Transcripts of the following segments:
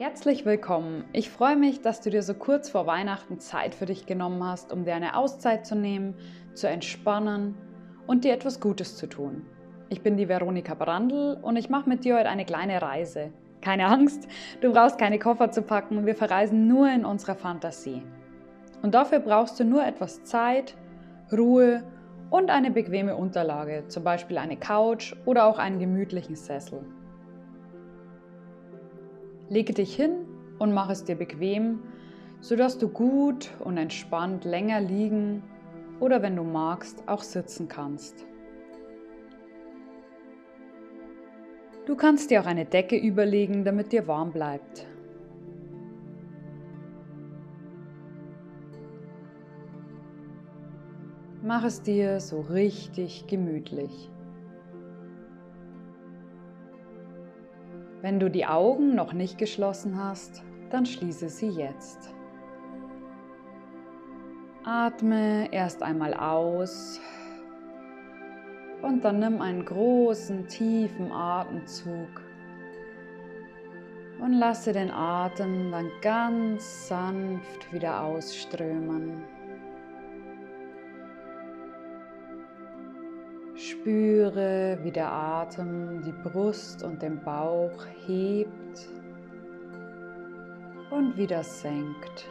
Herzlich willkommen. Ich freue mich, dass du dir so kurz vor Weihnachten Zeit für dich genommen hast, um dir eine Auszeit zu nehmen, zu entspannen und dir etwas Gutes zu tun. Ich bin die Veronika Brandl und ich mache mit dir heute eine kleine Reise. Keine Angst, du brauchst keine Koffer zu packen, wir verreisen nur in unserer Fantasie. Und dafür brauchst du nur etwas Zeit, Ruhe und eine bequeme Unterlage, zum Beispiel eine Couch oder auch einen gemütlichen Sessel. Lege dich hin und mach es dir bequem, sodass du gut und entspannt länger liegen oder wenn du magst, auch sitzen kannst. Du kannst dir auch eine Decke überlegen, damit dir warm bleibt. Mach es dir so richtig gemütlich. Wenn du die Augen noch nicht geschlossen hast, dann schließe sie jetzt. Atme erst einmal aus und dann nimm einen großen, tiefen Atemzug und lasse den Atem dann ganz sanft wieder ausströmen. Spüre, wie der Atem die Brust und den Bauch hebt und wieder senkt.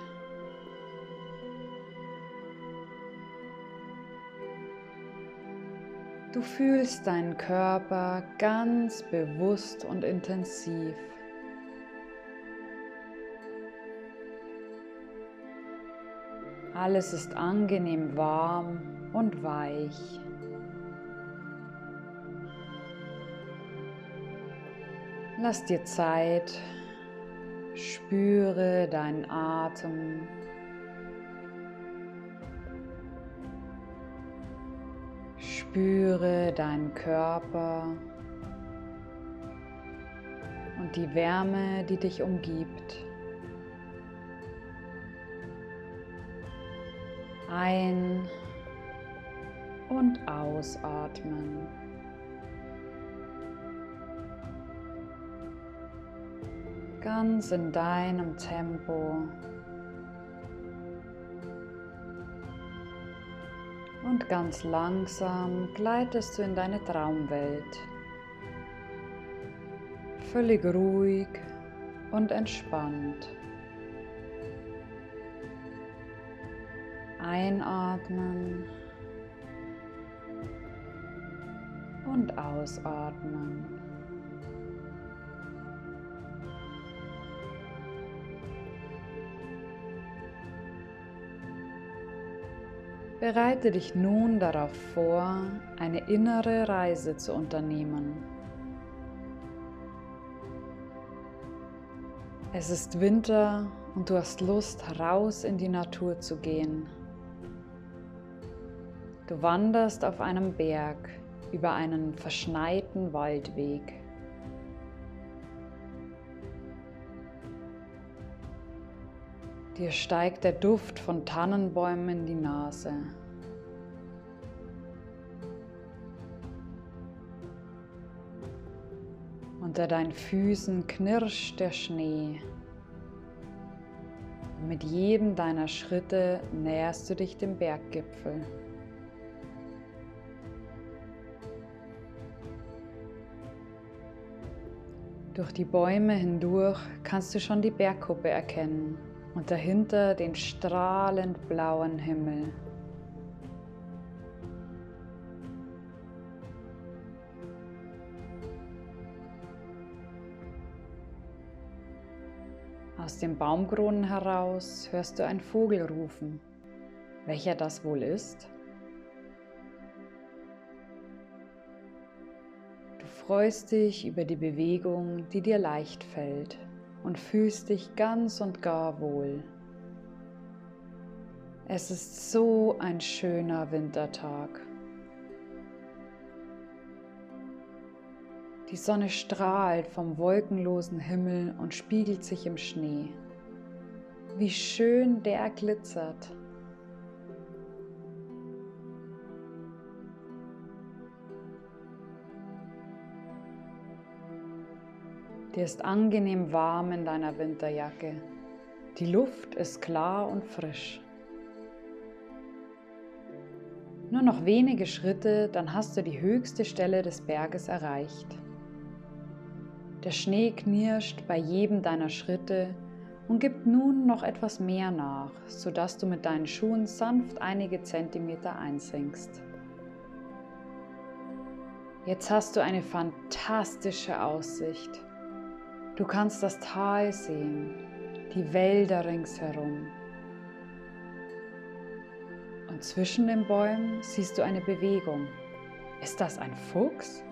Du fühlst deinen Körper ganz bewusst und intensiv. Alles ist angenehm warm und weich. Lass dir Zeit, spüre deinen Atem. Spüre deinen Körper und die Wärme, die dich umgibt. Ein- und ausatmen. Ganz in deinem Tempo. Und ganz langsam gleitest du in deine Traumwelt. Völlig ruhig und entspannt. Einatmen und ausatmen. Bereite dich nun darauf vor, eine innere Reise zu unternehmen. Es ist Winter und du hast Lust, raus in die Natur zu gehen. Du wanderst auf einem Berg über einen verschneiten Waldweg. Dir steigt der Duft von Tannenbäumen in die Nase. Unter deinen Füßen knirscht der Schnee. Und mit jedem deiner Schritte näherst du dich dem Berggipfel. Durch die Bäume hindurch kannst du schon die Bergkuppe erkennen und dahinter den strahlend blauen Himmel. Aus den Baumkronen heraus hörst du einen Vogel rufen. Welcher das wohl ist? Du freust dich über die Bewegung, die dir leicht fällt und fühlst dich ganz und gar wohl. Es ist so ein schöner Wintertag. Die Sonne strahlt vom wolkenlosen Himmel und spiegelt sich im Schnee. Wie schön der glitzert. Dir ist angenehm warm in deiner Winterjacke. Die Luft ist klar und frisch. Nur noch wenige Schritte, dann hast du die höchste Stelle des Berges erreicht. Der Schnee knirscht bei jedem deiner Schritte und gibt nun noch etwas mehr nach, sodass du mit deinen Schuhen sanft einige Zentimeter einsinkst. Jetzt hast du eine fantastische Aussicht. Du kannst das Tal sehen, die Wälder ringsherum. Und zwischen den Bäumen siehst du eine Bewegung. Ist das ein Fuchs?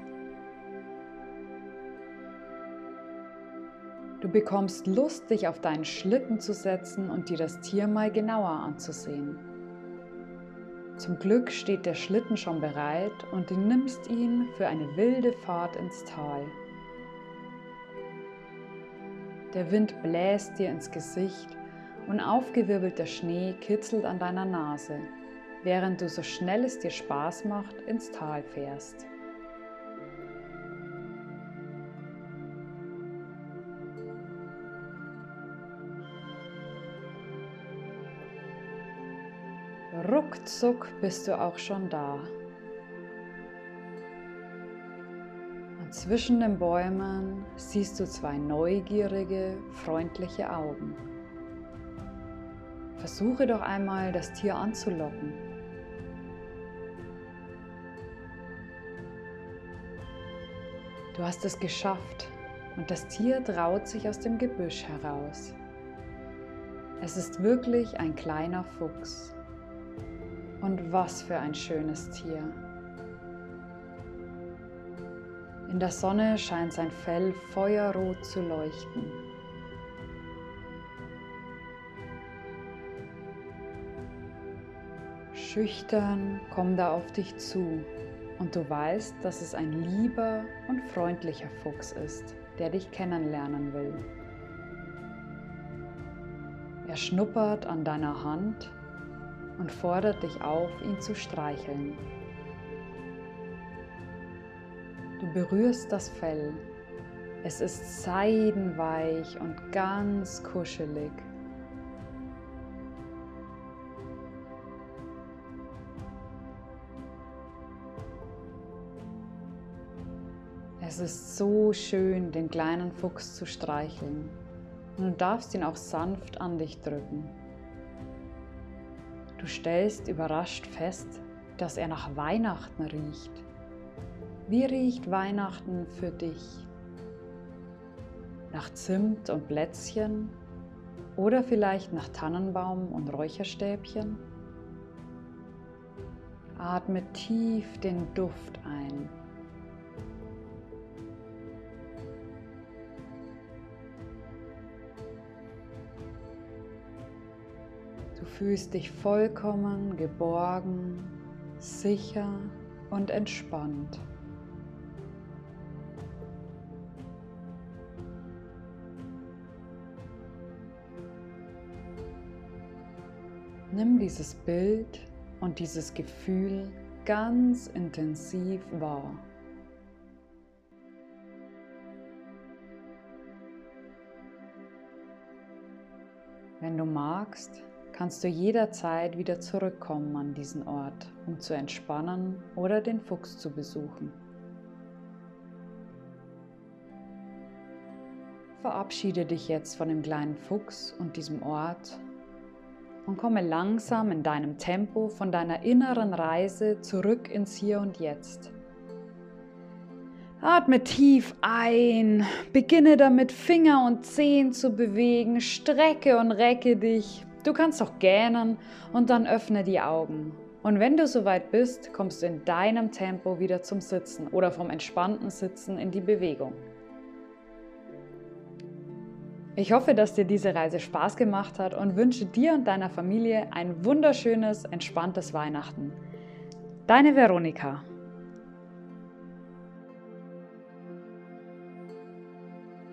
Du bekommst Lust, dich auf deinen Schlitten zu setzen und dir das Tier mal genauer anzusehen. Zum Glück steht der Schlitten schon bereit und du nimmst ihn für eine wilde Fahrt ins Tal. Der Wind bläst dir ins Gesicht und aufgewirbelter Schnee kitzelt an deiner Nase, während du so schnell es dir Spaß macht, ins Tal fährst. Ruckzuck bist du auch schon da. Und zwischen den Bäumen siehst du zwei neugierige, freundliche Augen. Versuche doch einmal, das Tier anzulocken. Du hast es geschafft und das Tier traut sich aus dem Gebüsch heraus. Es ist wirklich ein kleiner Fuchs. Und was für ein schönes Tier. In der Sonne scheint sein Fell feuerrot zu leuchten. Schüchtern kommt er auf dich zu und du weißt, dass es ein lieber und freundlicher Fuchs ist, der dich kennenlernen will. Er schnuppert an deiner Hand und fordert dich auf, ihn zu streicheln. Du berührst das Fell. Es ist seidenweich und ganz kuschelig. Es ist so schön, den kleinen Fuchs zu streicheln. Und du darfst ihn auch sanft an dich drücken. Du stellst überrascht fest, dass er nach Weihnachten riecht. Wie riecht Weihnachten für dich? Nach Zimt und Plätzchen? Oder vielleicht nach Tannenbaum und Räucherstäbchen? Atme tief den Duft ein. Du fühlst dich vollkommen geborgen, sicher und entspannt. Nimm dieses Bild und dieses Gefühl ganz intensiv wahr. Wenn du magst, kannst du jederzeit wieder zurückkommen an diesen Ort, um zu entspannen oder den Fuchs zu besuchen. Verabschiede dich jetzt von dem kleinen Fuchs und diesem Ort und komme langsam in deinem Tempo von deiner inneren Reise zurück ins Hier und Jetzt. Atme tief ein, beginne damit Finger und Zehen zu bewegen, strecke und recke dich. Du kannst auch gähnen und dann öffne die Augen. Und wenn du soweit bist, kommst du in deinem Tempo wieder zum Sitzen oder vom entspannten Sitzen in die Bewegung. Ich hoffe, dass dir diese Reise Spaß gemacht hat und wünsche dir und deiner Familie ein wunderschönes, entspanntes Weihnachten. Deine Veronika.